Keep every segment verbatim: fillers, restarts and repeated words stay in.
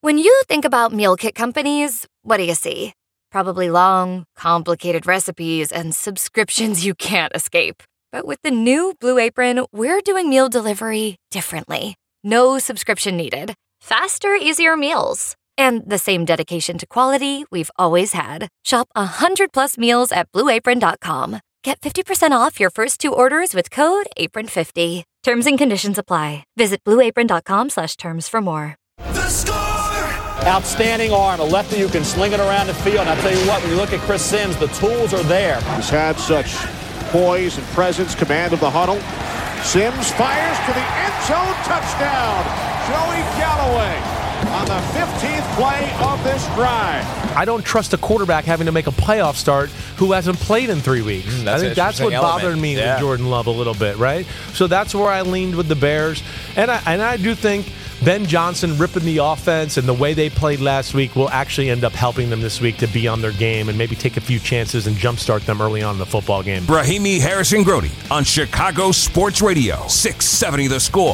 When you think about meal kit companies, what do you see? Probably long, complicated recipes and subscriptions you can't escape. But with the new Blue Apron, we're doing meal delivery differently. No subscription needed. Faster, easier meals. And the same dedication to quality we've always had. Shop one hundred plus meals at blue apron dot com. Get fifty percent off your first two orders with code apron fifty. Terms and conditions apply. Visit blue apron dot com slash terms for more. The Score! Outstanding arm, a lefty who can sling it around the field. And I'll tell you what, when you look at Chris Sims, the tools are there. He's had such poise and presence, command of the huddle. Sims fires to the end zone, touchdown. Joey Galloway on the fifteenth play of this drive. I don't trust a quarterback having to make a playoff start who hasn't played in three weeks. Mm, I think that's what element. bothered me yeah. with Jordan Love a little bit, right? So that's where I leaned with the Bears. And I, and I do think Ben Johnson ripping the offense and the way they played last week will actually end up helping them this week to be on their game and maybe take a few chances and jumpstart them early on in the football game. Rahimi Harrison Grody on Chicago Sports Radio, six seventy The Score.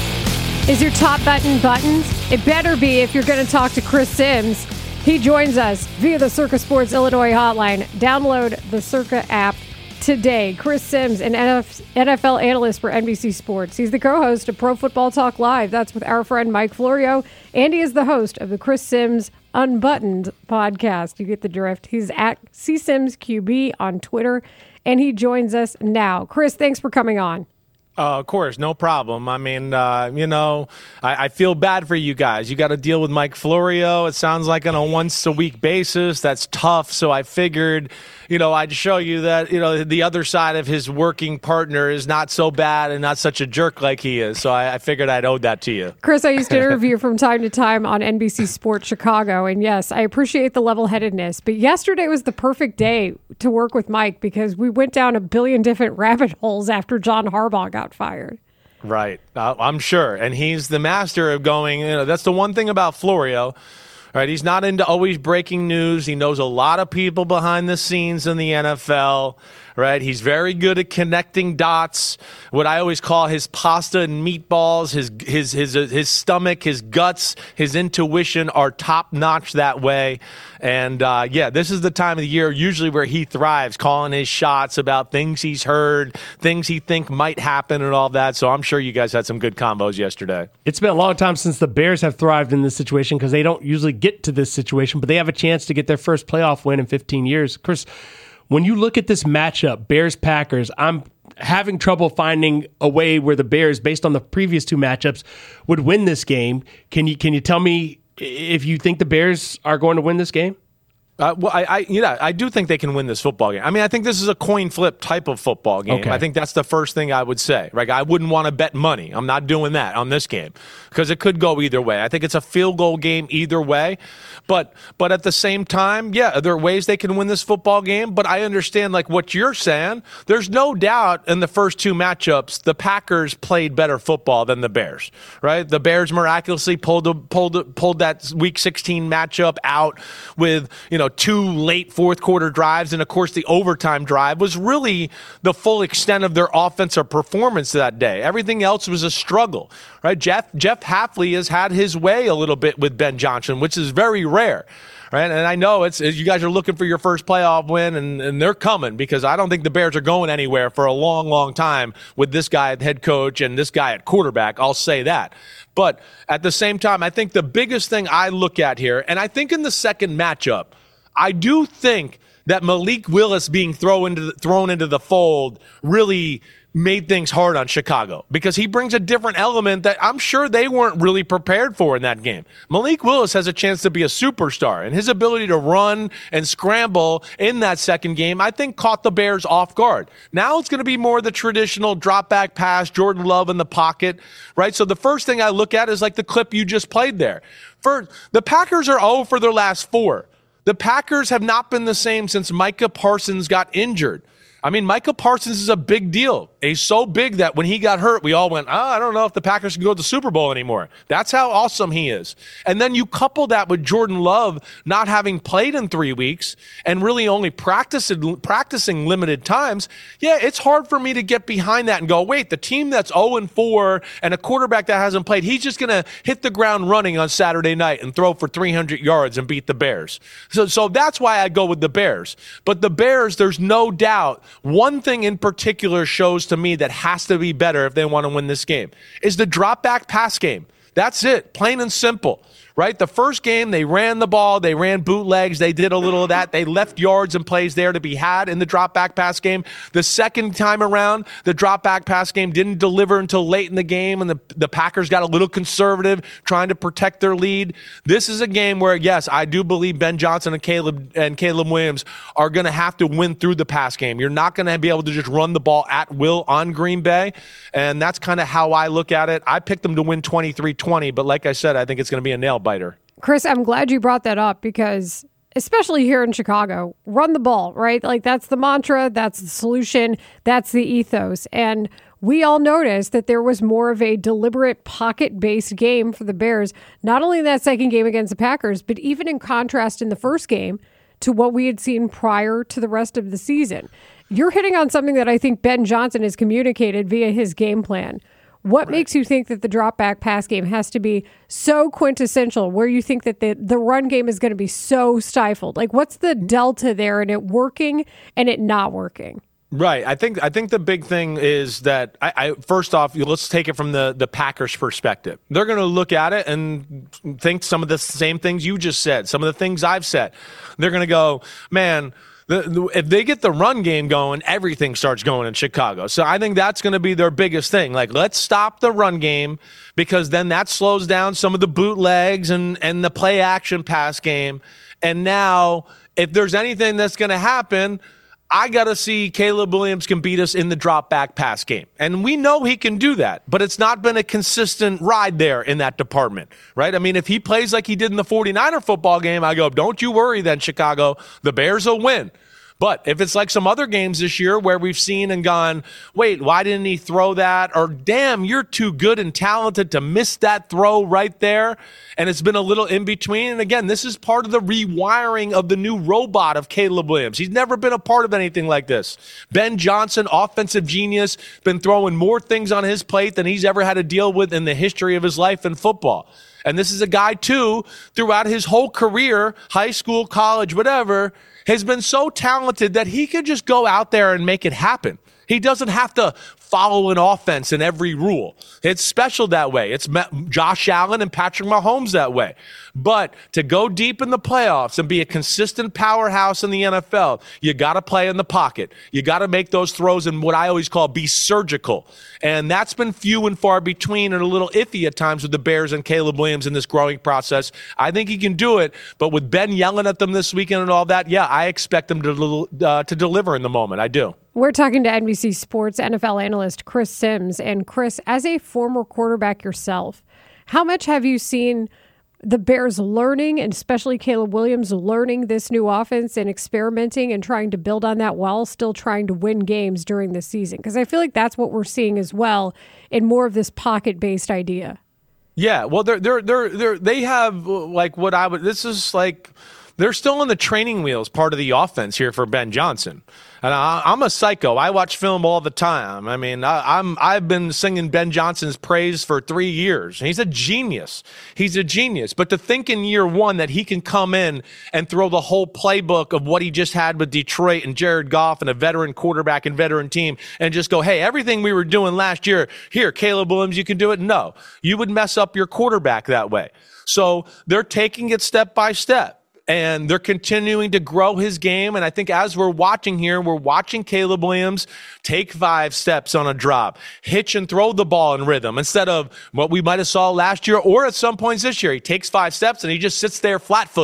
Is your top button buttons? It better be if you're going to talk to Chris Sims. He joins us via the Circa Sports Illinois hotline. Download the Circa app today. Chris Sims, an N F L analyst for N B C Sports. He's the co-host of Pro Football Talk Live. That's with our friend Mike Florio. And he is the host of the Chris Sims Unbuttoned podcast. You get the drift. He's at C Sims Q B on Twitter, and he joins us now. Chris, thanks for coming on. Uh, of course, no problem. I mean, uh, you know, I, I feel bad for you guys. You got to deal with Mike Florio. It sounds like on a once-a-week basis. That's tough. So I figured, you know, I'd show you that, you know, the other side of his working partner is not so bad and not such a jerk like he is. So I, I figured I'd owe that to you. Chris, I used to interview from time to time on N B C Sports Chicago. And yes, I appreciate the level-headedness. But yesterday was the perfect day to work with Mike because we went down a billion different rabbit holes after John Harbaugh got fired. Right. Uh, I'm sure. And he's the master of going, you know, that's the one thing about Florio. Right, he's not into always breaking news. He knows a lot of people behind the scenes in the N F L. Right, he's very good at connecting dots. What I always call his pasta and meatballs, his his his his stomach, his guts, his intuition are top notch that way. And uh, yeah, this is the time of the year usually where he thrives, calling his shots about things he's heard, things he think might happen, and all that. So I'm sure you guys had some good combos yesterday. It's been a long time since the Bears have thrived in this situation because they don't usually get to this situation, but they have a chance to get their first playoff win in fifteen years. Chris, when you look at this matchup, Bears-Packers, I'm having trouble finding a way where the Bears, based on the previous two matchups, would win this game. Can you can you tell me if you think the Bears are going to win this game? Uh, well, I, I, you know, I do think they can win this football game. I mean, I think this is a coin flip type of football game. Okay. I think that's the first thing I would say. Right? I wouldn't want to bet money. I'm not doing that on this game because it could go either way. I think it's a field goal game either way. But, but at the same time, yeah, there are ways they can win this football game. But I understand like what you're saying. There's no doubt in the first two matchups, the Packers played better football than the Bears. Right? The Bears miraculously pulled pulled pulled that Week sixteen matchup out with, you know, two late fourth quarter drives. And of course, the overtime drive was really the full extent of their offensive performance that day. Everything else was a struggle, right? Jeff, Jeff Hafley has had his way a little bit with Ben Johnson, which is very rare. Right? And I know it's you guys are looking for your first playoff win, and, and they're coming because I don't think the Bears are going anywhere for a long, long time with this guy at head coach and this guy at quarterback. I'll say that. But at the same time, I think the biggest thing I look at here, and I think in the second matchup, I do think that Malik Willis being thrown into the, thrown into the fold really made things hard on Chicago because he brings a different element that I'm sure they weren't really prepared for in that game. Malik Willis has a chance to be a superstar, and his ability to run and scramble in that second game, I think, caught the Bears off guard. Now it's going to be more the traditional drop back pass, Jordan Love in the pocket, right? So the first thing I look at is like the clip you just played there. For the Packers are oh for their last four. The Packers have not been the same since Micah Parsons got injured. I mean, Micah Parsons is a big deal. He's so big that when he got hurt, we all went, oh, I don't know if the Packers can go to the Super Bowl anymore. That's how awesome he is. And then you couple that with Jordan Love not having played in three weeks and really only practicing, practicing limited times. Yeah, it's hard for me to get behind that and go, wait, the team that's oh and four and a quarterback that hasn't played, he's just going to hit the ground running on Saturday night and throw for three hundred yards and beat the Bears. So, so that's why I go with the Bears. But the Bears, there's no doubt, one thing in particular shows to me that has to be better if they want to win this game is the drop back pass game. That's it, plain and simple, right? The first game, they ran the ball, they ran bootlegs, they did a little of that. They left yards and plays there to be had in the drop back pass game. The second time around, the drop back pass game didn't deliver until late in the game, and the, the Packers got a little conservative trying to protect their lead. This is a game where, yes, I do believe Ben Johnson and Caleb and Caleb Williams are going to have to win through the pass game. You're not going to be able to just run the ball at will on Green Bay, and that's kind of how I look at it. I picked them to win twenty-three twenty, but like I said, I think it's going to be a nail biter. Chris, I'm glad you brought that up because especially here in Chicago, run the ball, right? Like that's the mantra, that's the solution, that's the ethos. And we all noticed that there was more of a deliberate pocket-based game for the Bears, not only in that second game against the Packers, but even in contrast in the first game to what we had seen prior to the rest of the season. You're hitting on something that I think Ben Johnson has communicated via his game plan. What right. makes you think that the drop back pass game has to be so quintessential where you think that the, the run game is going to be so stifled? Like, what's the delta there in it working and it not working? Right. I think I think the big thing is that, I, I first off, let's take it from the, the Packers' perspective. They're going to look at it and think some of the same things you just said, some of the things I've said. They're going to go, man, The, the, if they get the run game going, everything starts going in Chicago. So I think that's going to be their biggest thing. Like, let's stop the run game because then that slows down some of the bootlegs and, and the play action pass game. And now, if there's anything that's going to happen, I got to see Caleb Williams can beat us in the drop back pass game. And we know he can do that, but it's not been a consistent ride there in that department, right? I mean, if he plays like he did in the forty-niner football game, I go, don't you worry then, Chicago. The Bears will win. But if it's like some other games this year where we've seen and gone, wait, why didn't he throw that? Or damn, you're too good and talented to miss that throw right there. And it's been a little in between. And again, this is part of the rewiring of the new robot of Caleb Williams. He's never been a part of anything like this. Ben Johnson, offensive genius, been throwing more things on his plate than he's ever had to deal with in the history of his life in football. And this is a guy, too, throughout his whole career, high school, college, whatever, has been so talented that he could just go out there and make it happen. He doesn't have to follow an offense in every rule. It's special that way. It's Josh Allen and Patrick Mahomes that way. But to go deep in the playoffs and be a consistent powerhouse in the N F L, you got to play in the pocket. You got to make those throws and what I always call be surgical. And that's been few and far between and a little iffy at times with the Bears and Caleb Williams in this growing process. I think he can do it, but with Ben yelling at them this weekend and all that, yeah, I expect them to, uh, to deliver in the moment. I do. We're talking to N B C Sports N F L analyst Chris Sims. And Chris, as a former quarterback yourself, how much have you seen the Bears learning, and especially Caleb Williams learning this new offense and experimenting and trying to build on that while still trying to win games during the season? Because I feel like that's what we're seeing as well in more of this pocket-based idea. Yeah, well, they're they're they're, they're they have like what I would. This is like they're still on the training wheels part of the offense here for Ben Johnson. And I, I'm a psycho. I watch film all the time. I mean, I, I'm I've been singing Ben Johnson's praise for three years. He's a genius. He's a genius. But to think in year one that he can come in and throw the whole playbook of what he just had with Detroit and Jared Goff and a veteran quarterback and veteran team and just go, hey, everything we were doing last year, here, Caleb Williams, you can do it. No, you would mess up your quarterback that way. So they're taking it step by step. And they're continuing to grow his game. And I think as we're watching here, we're watching Caleb Williams take five steps on a drop, hitch and throw the ball in rhythm instead of what we might have saw last year or at some points this year. He takes five steps and he just sits there flat-footed.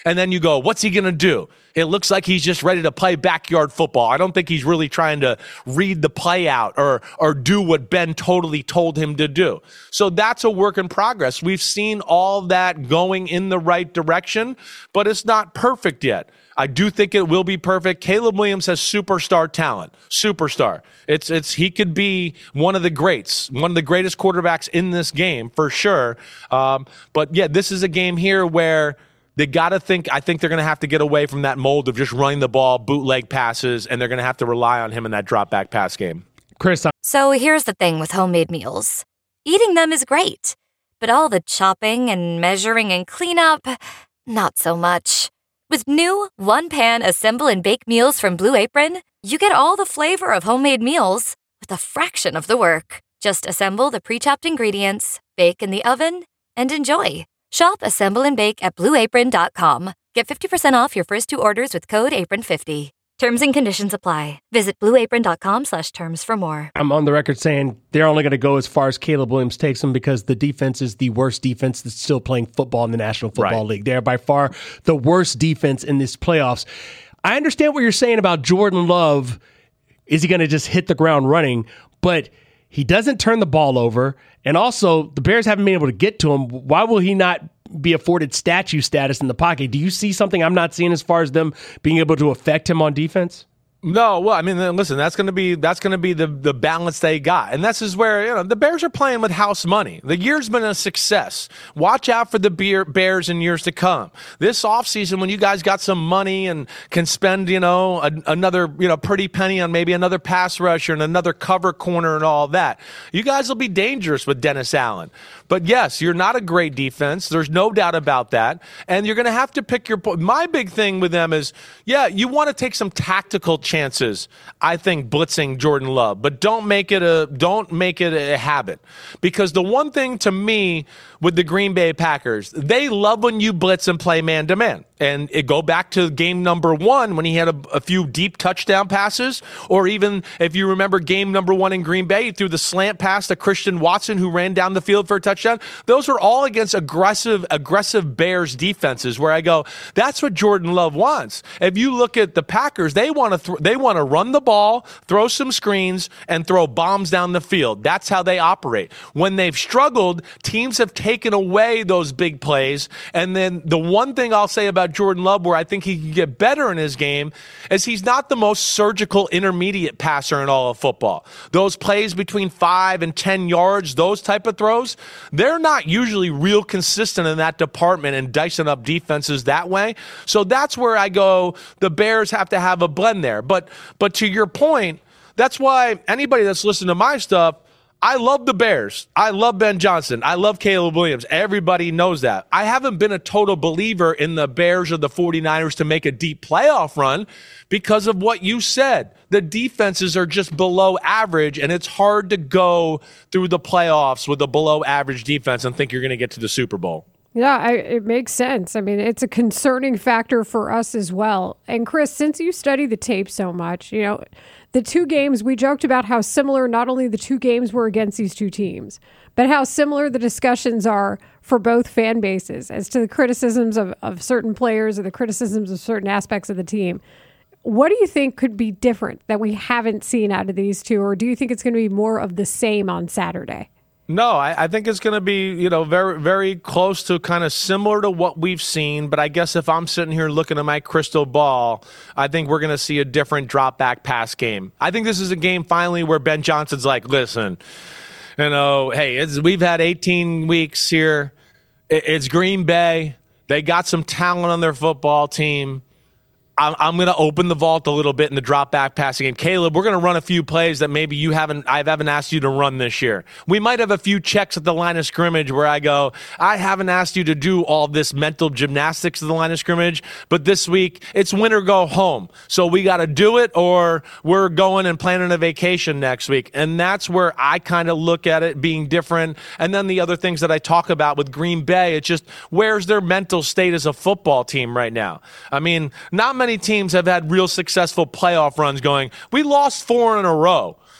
And then you go, what's he going to do? It looks like he's just ready to play backyard football. I don't think he's really trying to read the play out or or do what Ben totally told him to do. So that's a work in progress. We've seen all that going in the right direction, but it's not perfect yet. I do think it will be perfect. Caleb Williams has superstar talent. Superstar. It's it's he could be one of the greats, one of the greatest quarterbacks in this game for sure. Um, but yeah, this is a game here where they got to think, I think they're going to have to get away from that mold of just running the ball, bootleg passes, and they're going to have to rely on him in that drop back pass game. Chris. I'm- So here's the thing with homemade meals. Eating them is great, but all the chopping and measuring and cleanup, not so much. With new one-pan assemble and bake meals from Blue Apron, you get all the flavor of homemade meals with a fraction of the work. Just assemble the pre-chopped ingredients, bake in the oven, and enjoy. Shop Assemble and Bake at blue apron dot com. Get fifty percent off your first two orders with code apron fifty. Terms and conditions apply. Visit blue apron dot com slash terms for more. I'm on the record saying they're only going to go as far as Caleb Williams takes them because the defense is the worst defense that's still playing football in the National Football Right. League. They're by far the worst defense in this playoffs. I understand what you're saying about Jordan Love. Is he going to just hit the ground running? But he doesn't turn the ball over. And also, the Bears haven't been able to get to him. Why will he not be afforded statue status in the pocket? Do you see something I'm not seeing as far as them being able to affect him on defense? No, well, I mean, listen, that's going to be that's going to be the the balance they got, and this is where you know the Bears are playing with house money. The year's been a success. Watch out for the beer, Bears in years to come. This offseason, when you guys got some money and can spend, you know, a, another you know pretty penny on maybe another pass rusher and another cover corner and all that, you guys will be dangerous with Dennis Allen. But yes, you're not a great defense. There's no doubt about that, and you're going to have to pick your. My big thing with them is, yeah, you want to take some tactical chances, I think, blitzing Jordan Love, but don't make it a don't make it a habit. Because the one thing to me with the Green Bay Packers, they love when you blitz and play man to man. And it go back to game number one when he had a, a few deep touchdown passes, or even if you remember game number one in Green Bay, he threw the slant pass to Christian Watson, who ran down the field for a touchdown. Those were all against aggressive, aggressive Bears defenses. Where I go, that's what Jordan Love wants. If you look at the Packers, they want to th- they want to run the ball, throw some screens, and throw bombs down the field. That's how they operate. When they've struggled, teams have taken away those big plays. And then the one thing I'll say about Jordan Love, where I think he can get better in his game, is he's not the most surgical intermediate passer in all of football. Those plays between five and ten yards, those type of throws, they're not usually real consistent in that department and dicing up defenses that way. So that's where I go, the Bears have to have a blend there. But but to your point, that's why anybody that's listening to my stuff, I love the Bears. I love Ben Johnson. I love Caleb Williams. Everybody knows that. I haven't been a total believer in the Bears or the 49ers to make a deep playoff run because of what you said. The defenses are just below average, and it's hard to go through the playoffs with a below average defense and think you're going to get to the Super Bowl. Yeah, I, it makes sense. I mean, it's a concerning factor for us as well. And Chris, since you study the tape so much, you know, the two games, we joked about how similar not only the two games were against these two teams, but how similar the discussions are for both fan bases as to the criticisms of, of certain players or the criticisms of certain aspects of the team. What do you think could be different that we haven't seen out of these two, or do you think it's going to be more of the same on Saturday? No, I, I think it's going to be, you know, very, very close to kind of similar to what we've seen. But I guess if I'm sitting here looking at my crystal ball, I think we're going to see a different drop back pass game. I think this is a game finally where Ben Johnson's like, listen, you know, hey, it's, we've had eighteen weeks here. It, it's Green Bay. They got some talent on their football team. I'm, I'm going to open the vault a little bit in the drop back passing game. Caleb, we're going to run a few plays that maybe you haven't, I haven't asked you to run this year. We might have a few checks at the line of scrimmage where I go, I haven't asked you to do all this mental gymnastics at the line of scrimmage, but this week it's win or go home. So we got to do it, or we're going and planning a vacation next week. And that's where I kind of look at it being different. And then the other things that I talk about with Green Bay, it's just, where's their mental state as a football team right now? I mean, not many teams have had real successful playoff runs going, we lost four in a row.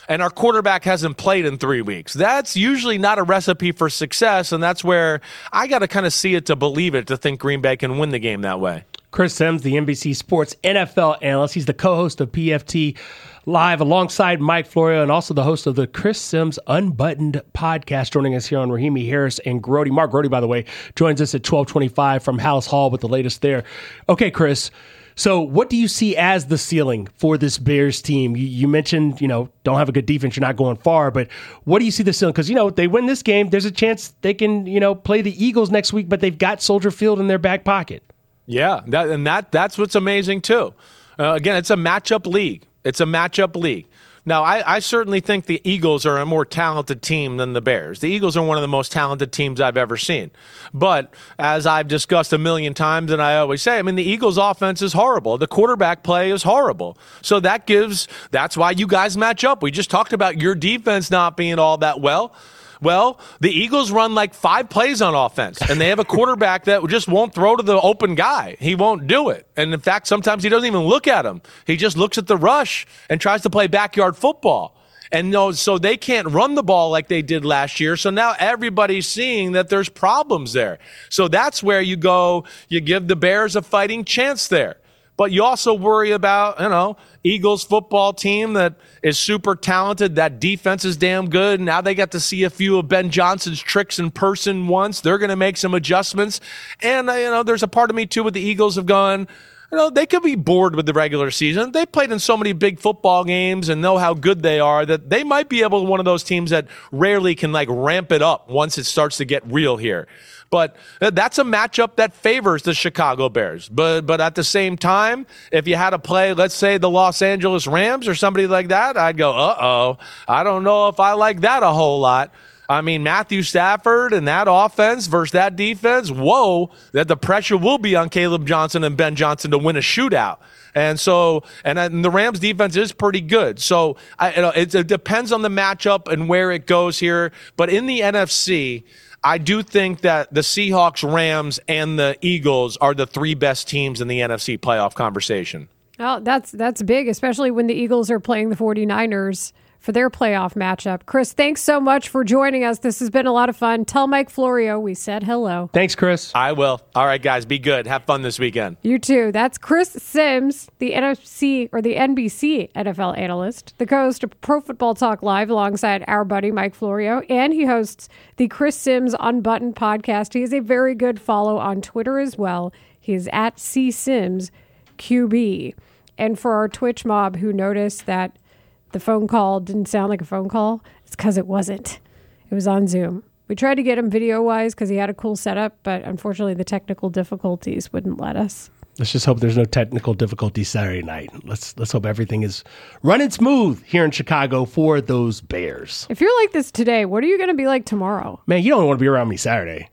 and our quarterback hasn't played in three weeks. That's usually not a recipe for success, and that's where I got to kind of see it to believe it, to think Green Bay can win the game that way. Chris Sims, the N B C Sports N F L analyst. He's the co-host of P F T Live alongside Mike Florio and also the host of the Chris Sims Unbuttoned podcast, joining us here on Rahimi Harris and Grote. Mark Grote, by the way, joins us at twelve twenty-five from Hallis Hall with the latest there. Okay, Chris. So what do you see as the ceiling for this Bears team? You, you mentioned, you know, don't have a good defense, you're not going far, but what do you see the ceiling? Because, you know, they win this game, there's a chance they can, you know, play the Eagles next week, but they've got Soldier Field in their back pocket. Yeah, that, and that that's what's amazing, too. Uh, again, it's a matchup league. It's a matchup league. Now, I, I certainly think the Eagles are a more talented team than the Bears. The Eagles are one of the most talented teams I've ever seen. But as I've discussed a million times, and I always say, I mean, the Eagles' offense is horrible. The quarterback play is horrible. So that gives, that's why you guys match up. We just talked about your defense not being all that well. Well, the Eagles run like five plays on offense, and they have a quarterback that just won't throw to the open guy. He won't do it. And in fact, sometimes he doesn't even look at him. He just looks at the rush and tries to play backyard football. And no, so they can't run the ball like they did last year. So now everybody's seeing that there's problems there. So that's where you go, you give the Bears a fighting chance there. But you also worry about, you know, Eagles football team that is super talented. That defense is damn good. Now they got to see a few of Ben Johnson's tricks in person once. They're going to make some adjustments. And, uh, you know, there's a part of me, too, with the Eagles have gone, you know, they could be bored with the regular season. They played in so many big football games and know how good they are that they might be able to one of those teams that rarely can, like, ramp it up once it starts to get real here. But that's a matchup that favors the Chicago Bears. But but at the same time, if you had to play, let's say, the Los Angeles Rams or somebody like that, I'd go, uh-oh, I don't know if I like that a whole lot. I mean, Matthew Stafford and that offense versus that defense, whoa, that the pressure will be on Caleb Johnson and Ben Johnson to win a shootout. And so, and, and the Rams defense is pretty good. So I, you know, it, it depends on the matchup and where it goes here. But in the N F C, I do think that the Seahawks, Rams, and the Eagles are the three best teams in the N F C playoff conversation. Oh, that's that's big, especially when the Eagles are playing the 49ers for their playoff matchup. Chris, thanks so much for joining us. This has been a lot of fun. Tell Mike Florio we said hello. Thanks, Chris. I will. All right, guys, be good. Have fun this weekend. You too. That's Chris Sims, the N F C or the N B C N F L analyst, the co-host of Pro Football Talk Live alongside our buddy Mike Florio, and he hosts the Chris Sims Unbuttoned podcast. He is a very good follow on Twitter as well. He is at C Sims Q B. And for our Twitch mob who noticed that the phone call didn't sound like a phone call, it's because it wasn't. It was on Zoom. We tried to get him video-wise because he had a cool setup, but unfortunately the technical difficulties wouldn't let us. Let's just hope there's no technical difficulties Saturday night. Let's let's hope everything is running smooth here in Chicago for those Bears. If you're like this today, what are you going to be like tomorrow? Man, you don't want to be around me Saturday.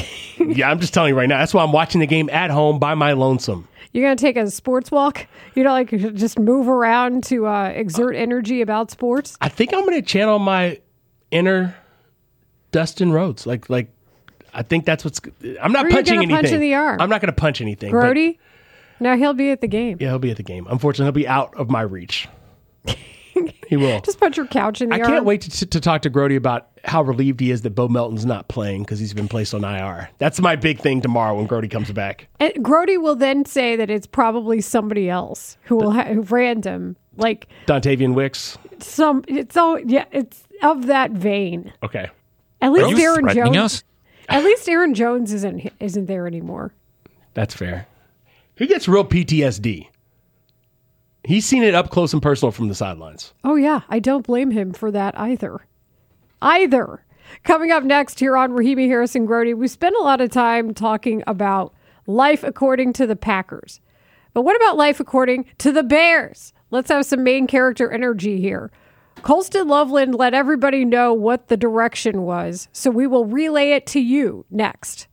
Yeah, I'm just telling you right now. That's why I'm watching the game at home by my lonesome. You're going to take a sports walk? You know, like just move around to uh, exert energy about sports? I think I'm going to channel my inner Dustin Rhodes. Like, like I think that's what's... I'm not or punching anything. Punch in the arm. I'm not going to punch anything. Grote? No, he'll be at the game. Yeah, he'll be at the game. Unfortunately, he'll be out of my reach. He will. Just put your couch in the I arm. can't wait to, to talk to Grote about how relieved he is that Bo Melton's not playing because he's been placed on I R. That's my big thing tomorrow when Grote comes back. And Grote will then say that it's probably somebody else who will ha- random, like Dontavian Wicks. Some it's all yeah, it's of that vein. Okay. At least Are you Aaron Jones. Us? At least Aaron Jones isn't isn't there anymore. That's fair. He gets real P T S D. He's seen it up close and personal from the sidelines. Oh, yeah. I don't blame him for that either. Either. Coming up next here on Rahimi Harris and Grote, we spent a lot of time talking about life according to the Packers. But what about life according to the Bears? Let's have some main character energy here. Colston Loveland let everybody know what the direction was, so we will relay it to you next.